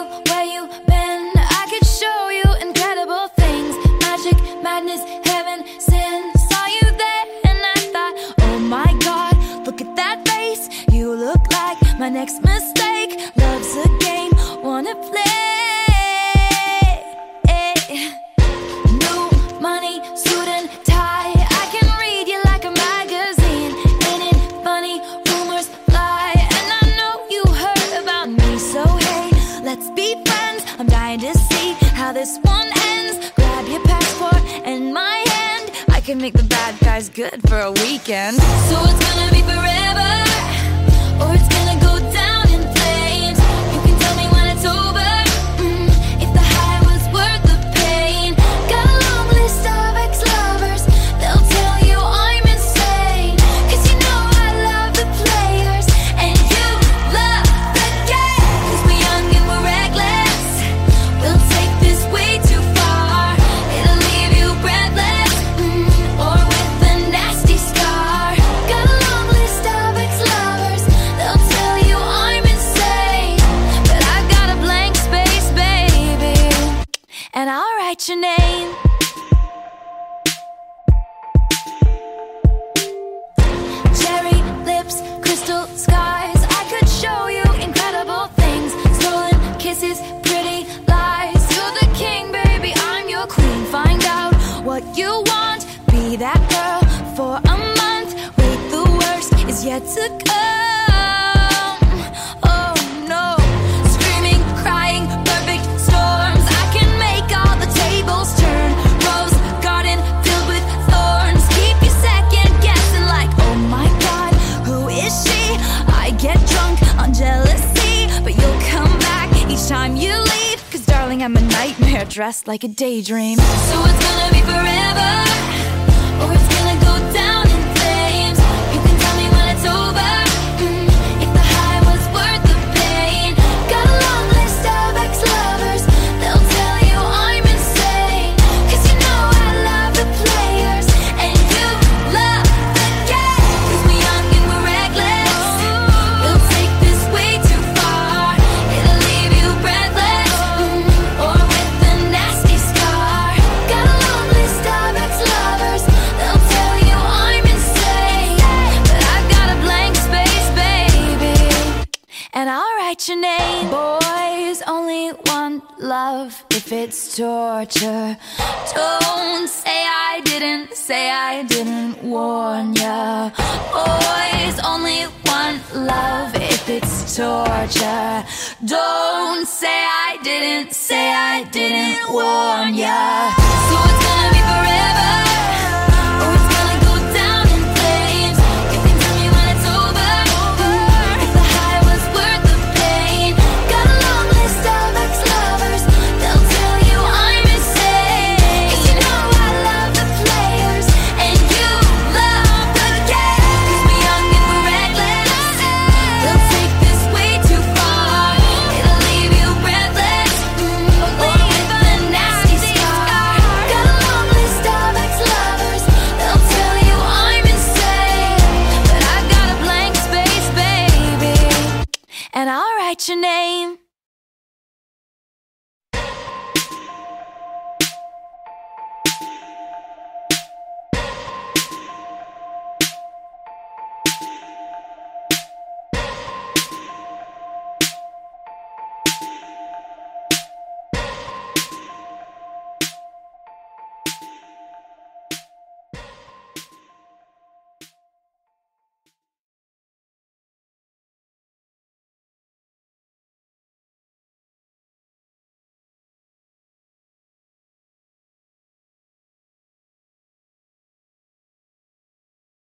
where you been? I could show you incredible things. Magic, madness, heaven, sin. Saw you there and I thought, oh my God, look at that face. You look like my next mistake. Love's a game, wanna play. New money, suit and tie. I can read you like a magazine. Ain't it funny? Rumors fly, and I know you heard about me. So hey, let's be friends. I'm dying to see how this one ends. Grab your passport and my hand. I can make the bad guys good for a weekend. So it's gonna be forever, or it's gonna go down in flames. You can tell me when it's over, if the high was worth the pain. Got a long list of ex-lovers. They'll tell you I'm insane, 'cause you know I love the players and you love the game. 'Cause we're young and we're reckless. We'll take this way too far. It'll leave you breathless, or with a nasty scar. Got a long list of ex-lovers. They'll tell you I'm insane, but I've got a blank space, baby, and I'll write your name. Cherry lips, crystal skies. I could show you incredible things. Stolen kisses, pretty lies. You're the king, baby, I'm your queen. Find out what you want. Be that girl for a month. Wait, the worst is yet to come. Oh no. Screaming, crying, perfect storms. I can make all the tables turn. Rose garden filled with thorns. Keep you second guessing like, oh my God, who is she? I get drunk on jealousy, but you'll come back each time you leave. 'Cause darling, I'm a nightmare dressed like a daydream. So it's gonna be forever, or it's gonna go down in flames. You can tell me when it's over, if the high was worth the pain. Got a long list of ex-lovers. They'll tell you I'm insane, 'cause you know I love the players and you love the game. 'Cause we're young and we're reckless. We'll take this way too far. It'll leave you breathless, or with a nasty scar. Got a long list of ex-lovers. They'll tell you I'm insane, but I've got a blank space, baby, and I'll write your name. Boys only want love if it's torture. Don't say I didn't warn ya. Boys only want love if it's torture. Don't say I didn't warn ya. So it's gonna be